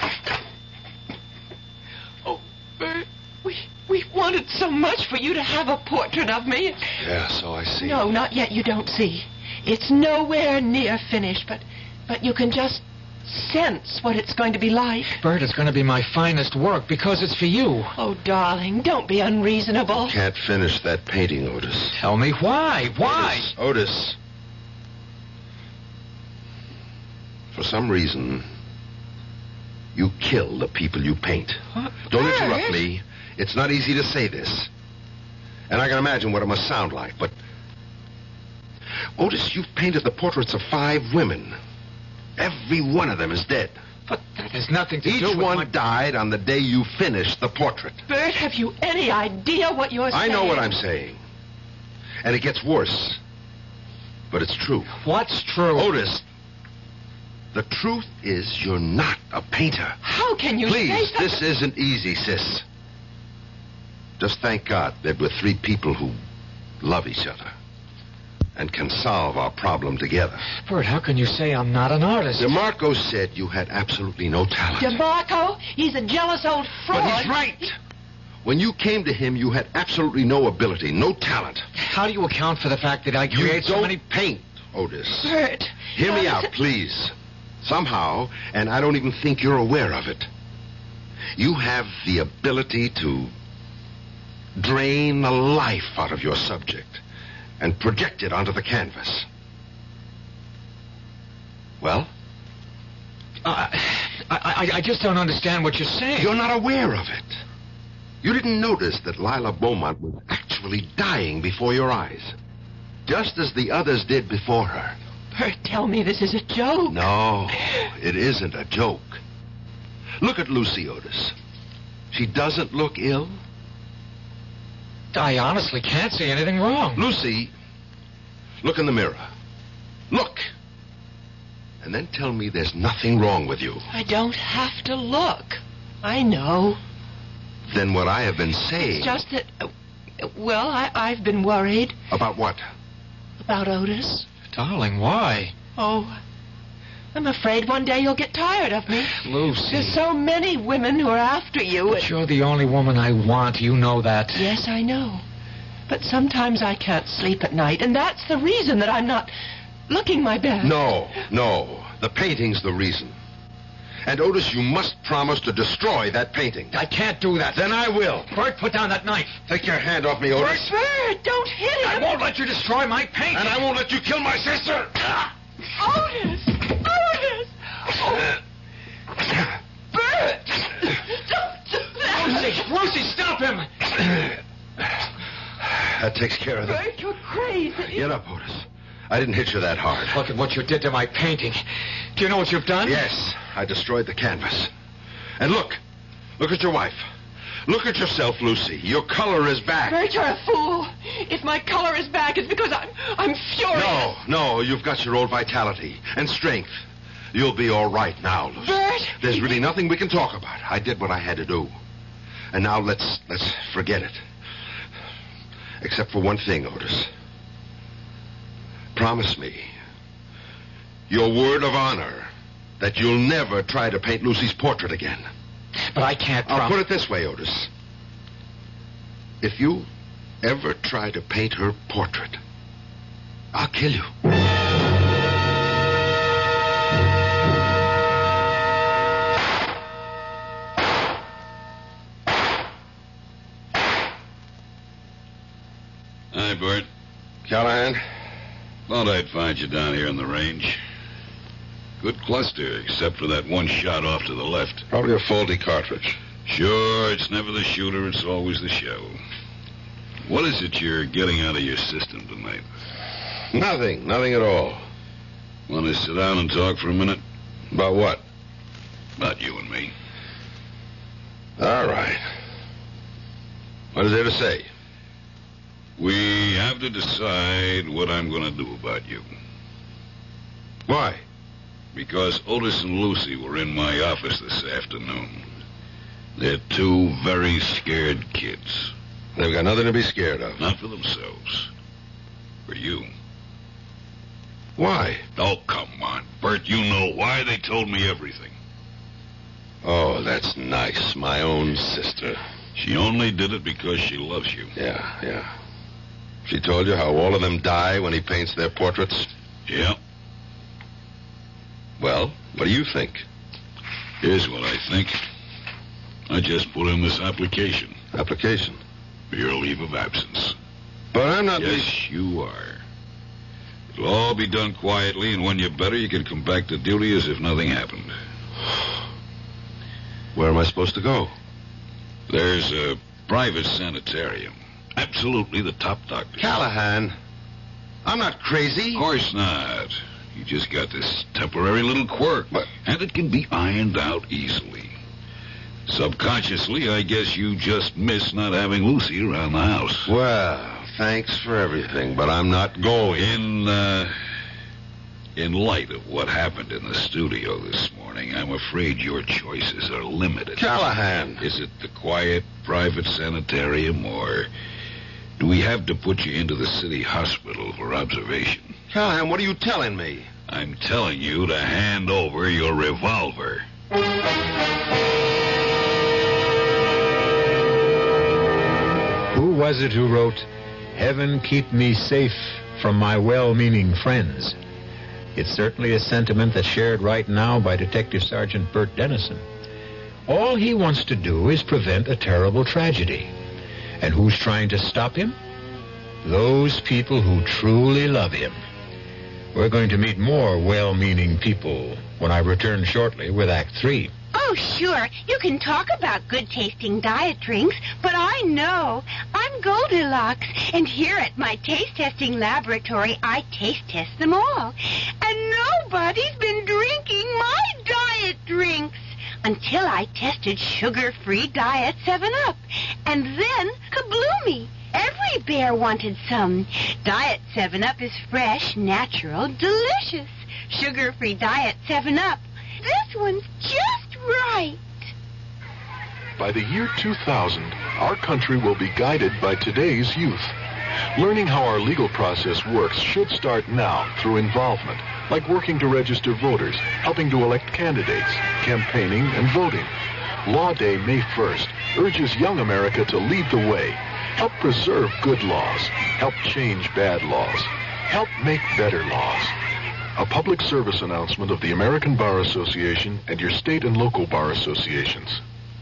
Oh, Bert, we wanted so much for you to have a portrait of me. Yeah, so I see. No, not yet. You don't see. It's nowhere near finished, but you can just sense what it's going to be like. Bert, it's going to be my finest work because it's for you. Oh, darling, don't be unreasonable. Can't finish that painting, Otis. Tell me why. Why? Otis. For some reason, you kill the people you paint. What? Don't Bert? interrupt me. It's not easy to say this. And I can imagine what it must sound like, but... Otis, you've painted the portraits of 5 women. Every one of them is dead. But that has nothing to Each do with one died on the day you finished the portrait. Bert, have you any idea what you're saying? I know what I'm saying. And it gets worse. But it's true. What's true? Otis, the truth is you're not a painter. How can you say Please, such this isn't easy, sis. Just thank God that we're 3 people who love each other and can solve our problem together. Bert, how can you say I'm not an artist? DeMarco said you had absolutely no talent. DeMarco? He's a jealous old fraud. But he's right. When you came to him, you had absolutely no ability, no talent. How do you account for the fact that I create so many... paint, Otis. Bert. Hear me out, please. Somehow, and I don't even think you're aware of it, you have the ability to drain the life out of your subject and project it onto the canvas. Well? I just don't understand what you're saying. You're not aware of it. You didn't notice that Lila Beaumont was actually dying before your eyes, just as the others did before her. Bert, tell me this is a joke. No, it isn't a joke. Look at Lucy, Otis. She doesn't look ill. I honestly can't see anything wrong. Lucy, look in the mirror. Look. And then tell me there's nothing wrong with you. I don't have to look. I know. Then what I have been saying... It's just that... well, I've been worried. About what? About Otis. Darling, why? Oh, I'm afraid one day you'll get tired of me. Lucy. There's so many women who are after you. But you're the only woman I want. You know that. Yes, I know. But sometimes I can't sleep at night, and that's the reason that I'm not looking my best. No. The painting's the reason. And, Otis, you must promise to destroy that painting. I can't do that. Then I will. Bert, put down that knife. Take your hand off me, Otis. Bert, don't hit him. I won't let you destroy my painting. And I won't let you kill my sister. Otis! Oh. Bert! Don't do that! Lucy, stop him! That takes care of it. Bert, you're crazy. Get up, Otis. I didn't hit you that hard. Look at what you did to my painting. Do you know what you've done? Yes, I destroyed the canvas. And look at your wife. Look at yourself, Lucy. Your color is back. Bert, you're a fool. If my color is back, it's because I'm furious. No, you've got your old vitality and strength. You'll be all right now, Lucy. Bert! There's really nothing we can talk about. I did what I had to do. And now let's forget it. Except for one thing, Otis. Promise me your word of honor that you'll never try to paint Lucy's portrait again. But I can't I'll put it this way, Otis. If you ever try to paint her portrait, I'll kill you. Hi, Bert. Callahan? Thought I'd find you down here on the range. Good cluster, except for that one shot off to the left. Probably a faulty cartridge. Sure, it's never the shooter, it's always the shell. What is it you're getting out of your system tonight? Nothing at all. Want to sit down and talk for a minute? About what? About you and me. All right. What is there to say? We have to decide what I'm going to do about you. Why? Because Otis and Lucy were in my office this afternoon. They're 2 very scared kids. They've got nothing to be scared of. Not for themselves. For you. Why? Oh, come on, Bert. You know why. They told me everything. Oh, that's nice. My own sister. She only did it because she loves you. Yeah. She told you how all of them die when he paints their portraits? Yeah. Well, what do you think? Here's what I think. I just put in this application. Application? For your leave of absence. But I'm not... Yes, you are. It'll all be done quietly, and when you're better, you can come back to duty as if nothing happened. Where am I supposed to go? There's a private sanitarium. Absolutely the top doctor. Callahan, I'm not crazy. Of course not. You just got this temporary little quirk, and it can be ironed out easily. Subconsciously, I guess you just miss not having Lucy around the house. Well, thanks for everything, but I'm not going. In light of what happened in the studio this morning, I'm afraid your choices are limited. Callahan! Is it the quiet, private sanitarium, or do we have to put you into the city hospital for observation? Callahan, what are you telling me? I'm telling you to hand over your revolver. Who was it who wrote, "Heaven keep me safe from my well-meaning friends"? It's certainly a sentiment that's shared right now by Detective Sergeant Bert Dennison. All he wants to do is prevent a terrible tragedy. And who's trying to stop him? Those people who truly love him. We're going to meet more well-meaning people when I return shortly with Act 3. Oh, sure. You can talk about good-tasting diet drinks, but I know. I'm Goldilocks, and here at my taste-testing laboratory, I taste-test them all. And nobody's been drinking my diet drinks until I tested sugar-free Diet 7-Up. And then, kabloomy! Every bear wanted some. Diet 7-Up is fresh, natural, delicious. Sugar-free Diet 7-Up. This one's just right. By the year 2000, our country will be guided by today's youth. Learning how our legal process works should start now through involvement, like working to register voters, helping to elect candidates, campaigning, and voting. Law Day, May 1st, urges young America to lead the way. Help preserve good laws. Help change bad laws. Help make better laws. A public service announcement of the American Bar Association and your state and local bar associations.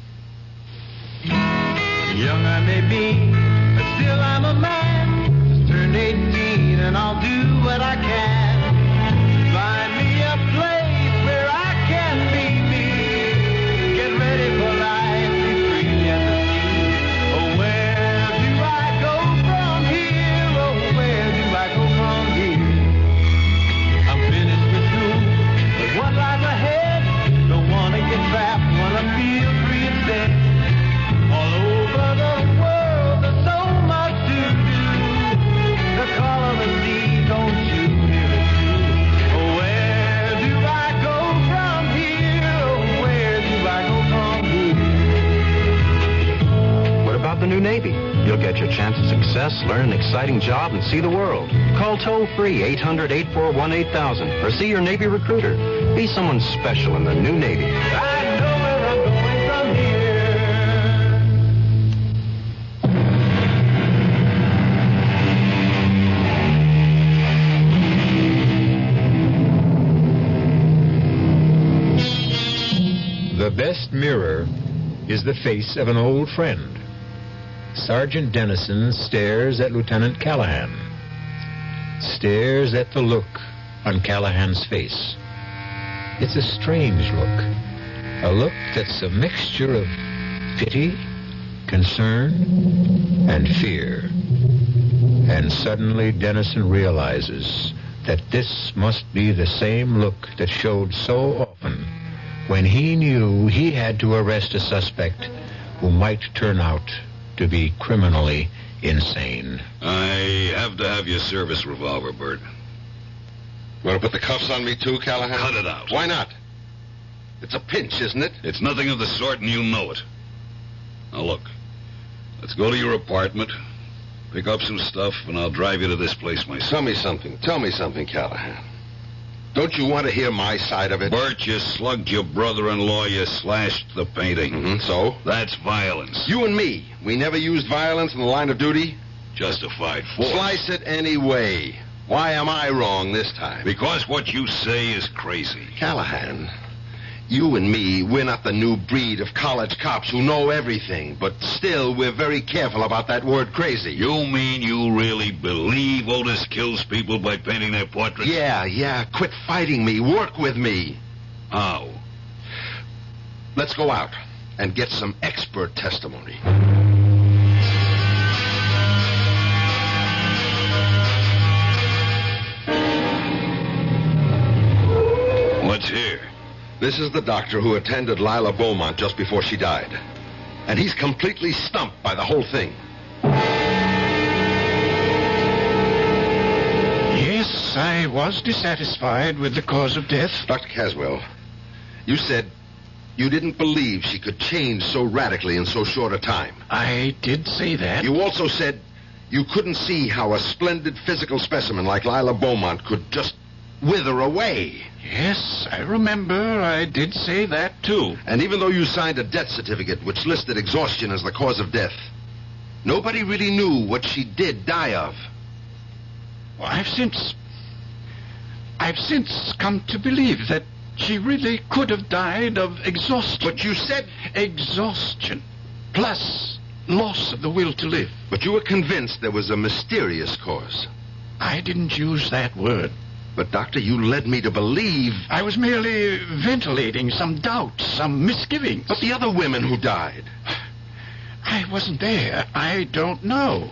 Young I may be, but still I'm a man. Just turned 18 and I'll do what I can. Find me a place where I can be me. Get ready for life, be free and the sea. Oh, where do I go from here? Oh, where do I go from here? I'm finished with school, but what lies ahead? Don't wanna get trapped, wanna feel free instead. All over the world, there's so much to do. The call of the sea, don't you hear it too? Oh, where do I go from here? Oh, where do I go from here? What about the new Navy? You'll get your chance at success, learn an exciting job, and see the world. Call toll-free 800-841-8000 or see your Navy recruiter. Be someone special in the new Navy. I know where I'm going from here. The best mirror is the face of an old friend. Sergeant Dennison stares at Lieutenant Callahan. Stares at the look on Callahan's face. It's a strange look. A look that's a mixture of pity, concern, and fear. And suddenly Dennison realizes that this must be the same look that showed so often when he knew he had to arrest a suspect who might turn out to be criminally insane. I have to have your service revolver, Bert. You want to put the cuffs on me too, Callahan? Cut it out. Why not? It's a pinch, isn't it? It's nothing of the sort, and you know it. Now, look. Let's go to your apartment, pick up some stuff, and I'll drive you to this place myself. Tell me something, Callahan. Don't you want to hear my side of it? Bert, you slugged your brother-in-law, you slashed the painting. So? That's violence. You and me, we never used violence in the line of duty? Justified force. Slice it any way. Why am I wrong this time? Because what you say is crazy. Callahan, you and me, we're not the new breed of college cops who know everything, but still we're very careful about that word crazy. You mean you really believe Otis kills people by painting their portraits? Yeah. Quit fighting me. Work with me. How? Let's go out and get some expert testimony. What's here? This is the doctor who attended Lila Beaumont just before she died. And he's completely stumped by the whole thing. Yes, I was dissatisfied with the cause of death. Dr. Caswell, you said you didn't believe she could change so radically in so short a time. I did say that. You also said you couldn't see how a splendid physical specimen like Lila Beaumont could just wither away. Yes, I remember I did say that, too. And even though you signed a death certificate which listed exhaustion as the cause of death, nobody really knew what she did die of. Well, I've since come to believe that she really could have died of exhaustion. But you said exhaustion, plus loss of the will to live. But you were convinced there was a mysterious cause. I didn't use that word. But, Doctor, you led me to believe... I was merely ventilating some doubts, some misgivings. But the other women who died... I wasn't there. I don't know.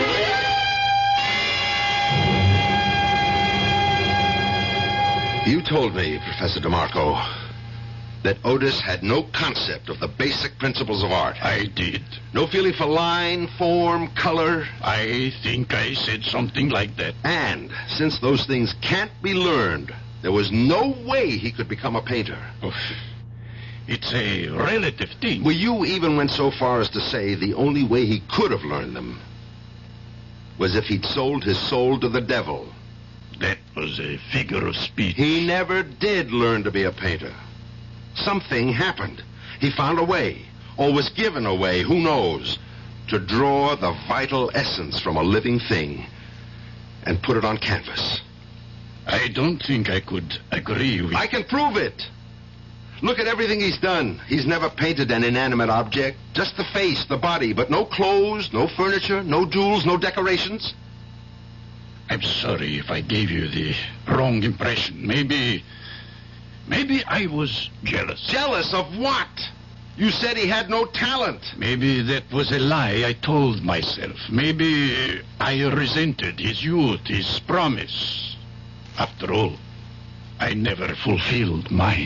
You told me, Professor DeMarco, that Otis had no concept of the basic principles of art. I did. No feeling for line, form, color. I think I said something like that. And since those things can't be learned, there was no way he could become a painter. Oh, it's a relative thing. Well, you even went so far as to say the only way he could have learned them was if he'd sold his soul to the devil. That was a figure of speech. He never did learn to be a painter. Something happened. He found a way, or was given a way, who knows, to draw the vital essence from a living thing and put it on canvas. I don't think I could agree with... I can prove it. Look at everything he's done. He's never painted an inanimate object, just the face, the body, but no clothes, no furniture, no jewels, no decorations. I'm sorry if I gave you the wrong impression. Maybe I was jealous. Jealous of what? You said he had no talent. Maybe that was a lie I told myself. Maybe I resented his youth, his promise. After all, I never fulfilled mine.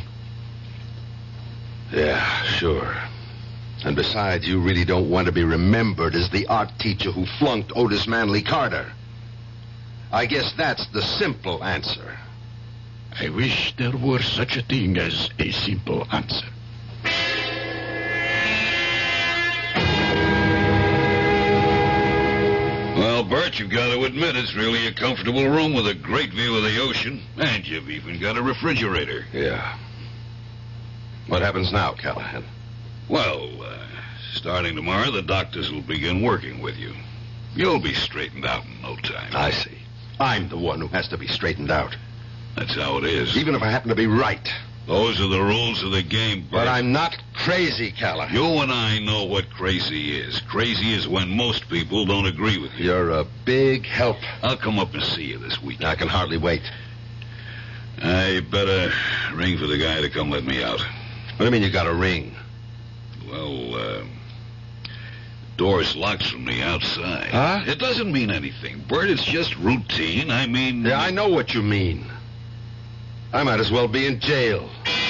Yeah, sure. And besides, you really don't want to be remembered as the art teacher who flunked Otis Manley Carter. I guess that's the simple answer. I wish there were such a thing as a simple answer. Well, Bert, you've got to admit it's really a comfortable room with a great view of the ocean. And you've even got a refrigerator. Yeah. What happens now, Callahan? Well, starting tomorrow, the doctors will begin working with you. You'll be straightened out in no time. I see. I'm the one who has to be straightened out. That's how it is. Even if I happen to be right. Those are the rules of the game, Bert. But I'm not crazy, Callahan. You and I know what crazy is. Crazy is when most people don't agree with you. You're a big help. I'll come up and see you this week. I can hardly wait. I better ring for the guy to come let me out. What do you mean you got a ring? Well, door's locked from the outside. Huh? It doesn't mean anything, Bert. It's just routine. I mean... Yeah, I know what you mean. I might as well be in jail.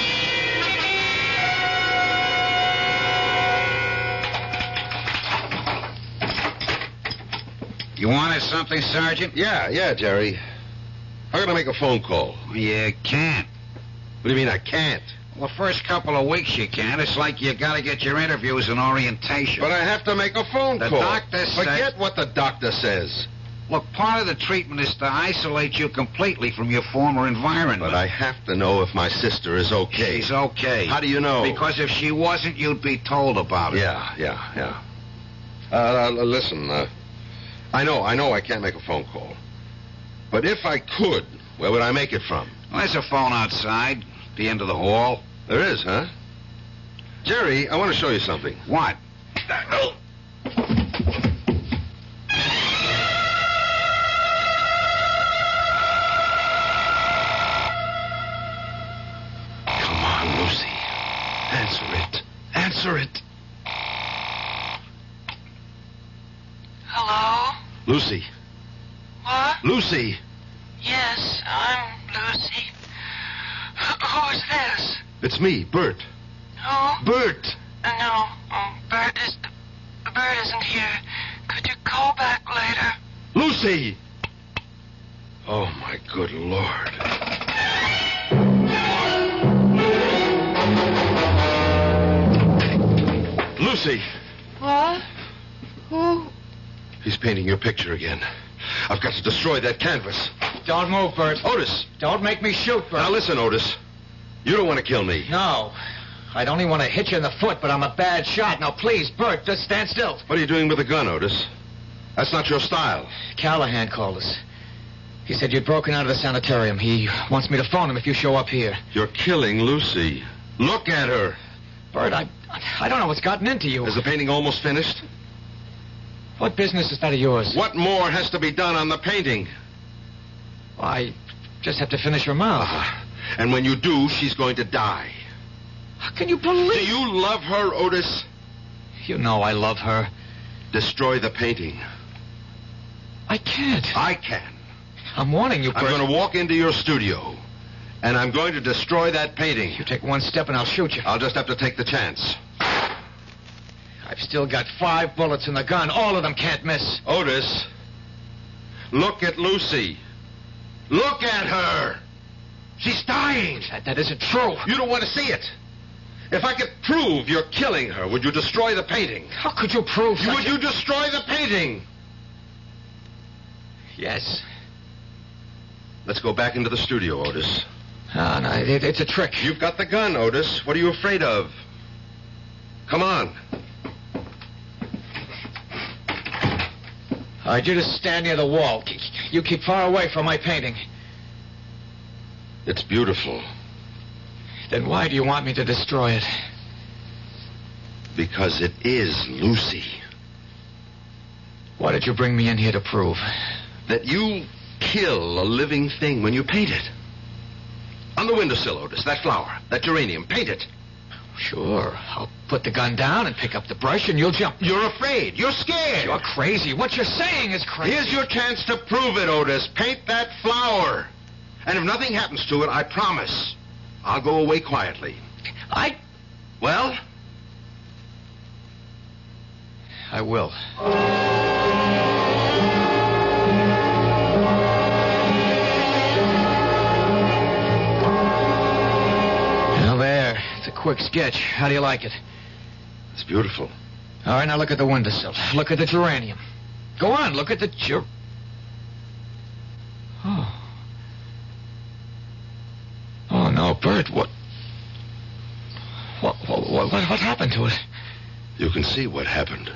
You wanted something, Sergeant? Yeah, Jerry. How can I make a phone call? You can't. What do you mean I can't? Well, the first couple of weeks you can. It's like you got to get your interviews and orientation. But I have to make a phone The call. doctor said... Forget what the doctor says. Look, part of the treatment is to isolate you completely from your former environment. But I have to know if my sister is okay. She's okay. How do you know? Because if she wasn't, you'd be told about it. Yeah. Listen, I know I can't make a phone call. But if I could, where would I make it from? Well, there's a phone outside, at the end of the hall. There is, huh? Jerry, I want to show you something. What? Come on, Lucy. Answer it. Hello? Lucy. What? Lucy. Yes, I'm Lucy. Who's this? It's me, Bert. Who? Bert. No, Bert isn't here. Could you call back later? Lucy! Oh, my good Lord. Lucy! What? Who? He's painting your picture again. I've got to destroy that canvas. Don't move, Bert. Otis! Don't make me shoot, Bert. Now listen, Otis. You don't want to kill me. No. I'd only want to hit you in the foot, but I'm a bad shot. Now, please, Bert, just stand still. What are you doing with the gun, Otis? That's not your style. Callahan called us. He said you'd broken out of the sanitarium. He wants me to phone him if you show up here. You're killing Lucy. Look at her. Bert, I don't know what's gotten into you. Is the painting almost finished? What business is that of yours? What more has to be done on the painting? I just have to finish her mouth. And when you do, she's going to die. How can you believe... Do you love her, Otis? You know I love her. Destroy the painting. I can't. I can. I'm warning you, Bert. I'm going to walk into your studio, and I'm going to destroy that painting. You take one step and I'll shoot you. I'll just have to take the chance. I've still got 5 bullets in the gun. All of them can't miss. Otis, look at Lucy. Look at her. She's dying. That isn't true. You don't want to see it. If I could prove you're killing her, would you destroy the painting? How could you prove such Would you destroy the painting? Yes. Let's go back into the studio, Otis. Oh, no, it's a trick. You've got the gun, Otis. What are you afraid of? Come on. All right, you just stand near the wall. You keep far away from my painting. It's beautiful. Then why do you want me to destroy it? Because it is Lucy. Why did you bring me in here to prove? That you kill a living thing when you paint it. On the windowsill, Otis, that flower, that geranium, paint it. Sure. I'll put the gun down and pick up the brush and you'll jump. You're afraid. You're scared. You're crazy. What you're saying is crazy. Here's your chance to prove it, Otis. Paint that flower. And if nothing happens to it, I promise, I'll go away quietly. Well? I will. Now there. It's a quick sketch. How do you like it? It's beautiful. All right, now look at the windowsill. Look at the geranium. Go on, look at the Oh, no, Bert, what happened to it? You can see what happened.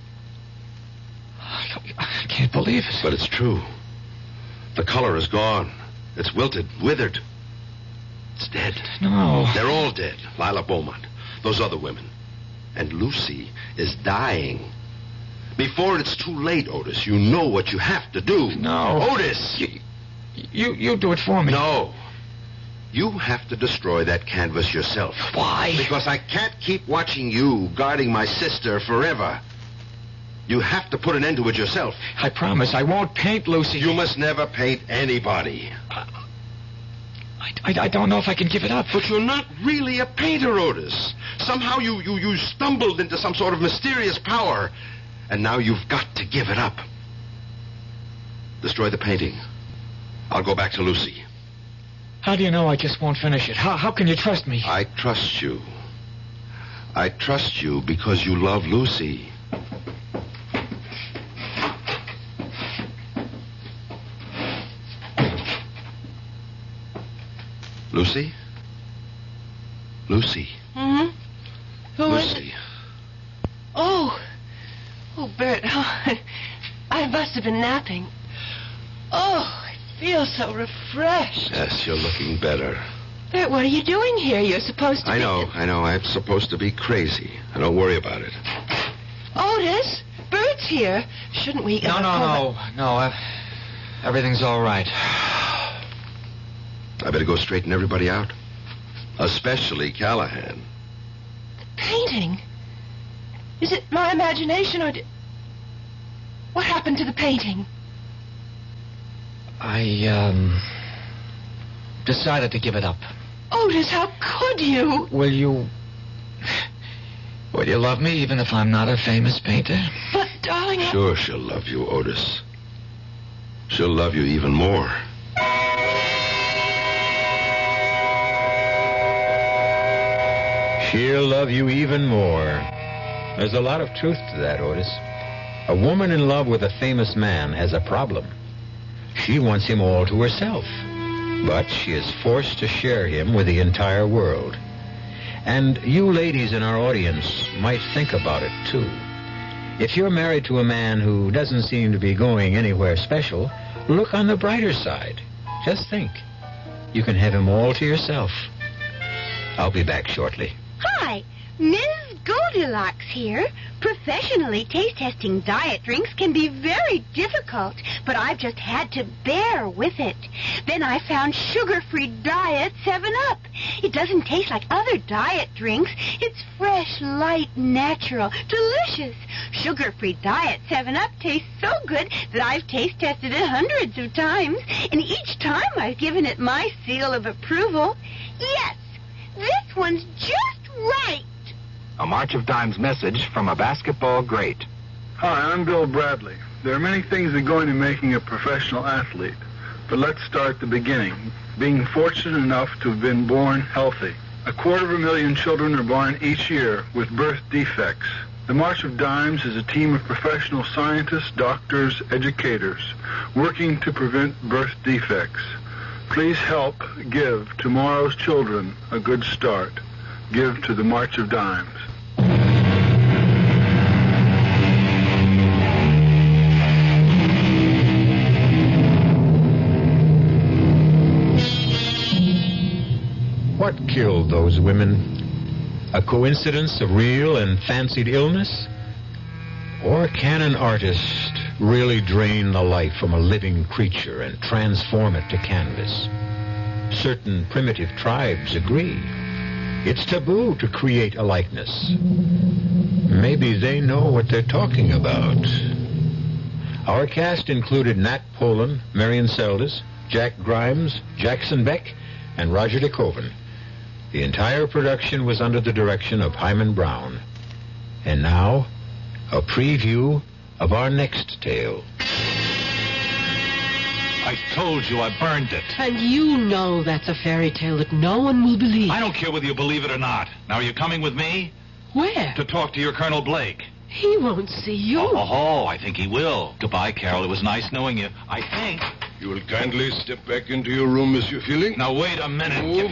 I can't believe it. But it's true. The color is gone. It's wilted, withered. It's dead. No. They're all dead. Lila Beaumont, those other women. And Lucy is dying. Before it's too late, Otis, you know what you have to do. No. Otis! You do it for me. No. You have to destroy that canvas yourself. Why? Because I can't keep watching you guarding my sister forever. You have to put an end to it yourself. I promise I won't paint Lucy. You must never paint anybody. I don't know if I can give it up. But you're not really a painter, Otis. Somehow you stumbled into some sort of mysterious power. And now you've got to give it up. Destroy the painting. I'll go back to Lucy. How do you know I just won't finish it? How can you trust me? I trust you. I trust you because you love Lucy. Lucy? Lucy. Hmm? Who is Lucy. it? Oh, Bert. Oh, I must have been napping. Oh, I feel so refreshed. Yes, you're looking better. Bert, what are you doing here? You're supposed to I know. I'm supposed to be crazy. Don't worry about it. Otis, Bert's here. Shouldn't we... No. Everything's all right. I better go straighten everybody out. Especially Callahan. Painting? Is it my imagination or... What happened to the painting? I, decided to give it up. Otis, how could you? Will you love me even if I'm not a famous painter? But, darling... Sure she'll love you, Otis. She'll love you even more. She'll love you even more. There's a lot of truth to that, Otis. A woman in love with a famous man has a problem. She wants him all to herself. But she is forced to share him with the entire world. And you ladies in our audience might think about it, too. If you're married to a man who doesn't seem to be going anywhere special, look on the brighter side. Just think. You can have him all to yourself. I'll be back shortly. Hi, Ms. Goldilocks here. Professionally taste-testing diet drinks can be very difficult, but I've just had to bear with it. Then I found sugar-free Diet 7-Up. It doesn't taste like other diet drinks. It's fresh, light, natural, delicious. Sugar-free Diet 7-Up tastes so good that I've taste-tested it hundreds of times, and each time I've given it my seal of approval. Yes, this one's just right. A March of Dimes message from a basketball great. Hi, I'm Bill Bradley. There are many things that go into making a professional athlete, but let's start at the beginning. Being fortunate enough to have been born healthy. 250,000 children are born each year with birth defects. The March of Dimes is a team of professional scientists, doctors, educators, working to prevent birth defects. Please help give tomorrow's children a good start. Give to the March of Dimes. What killed those women? A coincidence of real and fancied illness? Or can an artist really drain the life from a living creature and transform it to canvas? Certain primitive tribes agree. It's taboo to create a likeness. Maybe they know what they're talking about. Our cast included Nat Polen, Marion Seldes, Jack Grimes, Jackson Beck, and Roger DeKoven. The entire production was under the direction of Hyman Brown. And now, a preview of our next tale. I told you I burned it. And you know that's a fairy tale that no one will believe. I don't care whether you believe it or not. Now, are you coming with me? Where? To talk to your Colonel Blake. He won't see you. Oh, I think he will. Goodbye, Carol. It was nice knowing you. I think. You will kindly step back into your room, Monsieur Feeling. Now, wait a minute.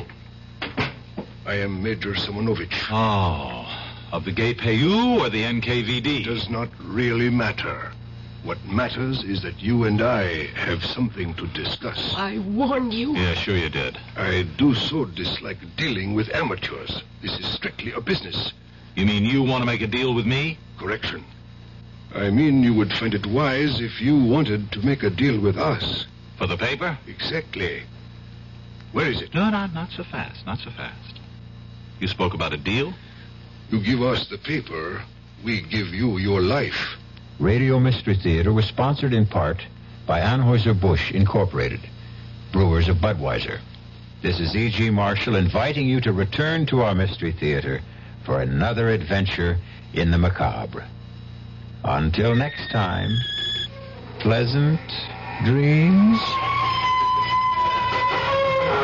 I am Major Simonovich. Oh, of the Gay Payou or the NKVD? Does not really matter. What matters is that you and I have something to discuss. I warned you. Yeah, sure you did. I do so dislike dealing with amateurs. This is strictly a business. You mean you want to make a deal with me? Correction. I mean you would find it wise if you wanted to make a deal with us. For the paper? Exactly. Where is it? No, not so fast. Not so fast. You spoke about a deal? You give us the paper, we give you your life. Radio Mystery Theater was sponsored in part by Anheuser-Busch Incorporated, brewers of Budweiser. This is E.G. Marshall inviting you to return to our Mystery Theater for another adventure in the macabre. Until next time, pleasant dreams.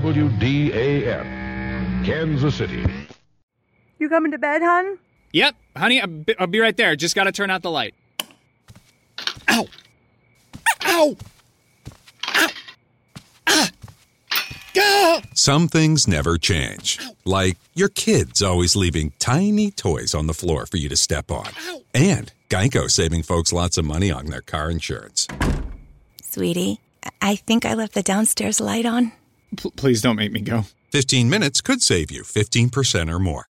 WDAF, Kansas City. You coming to bed, hon? Yep, honey, I'll be right there. Just gotta turn out the light. Ow! Ow! Ow! Ah! Go! Some things never change. Like your kids always leaving tiny toys on the floor for you to step on. And Geico saving folks lots of money on their car insurance. Sweetie, I think I left the downstairs light on. Please don't make me go. 15 minutes could save you 15% or more.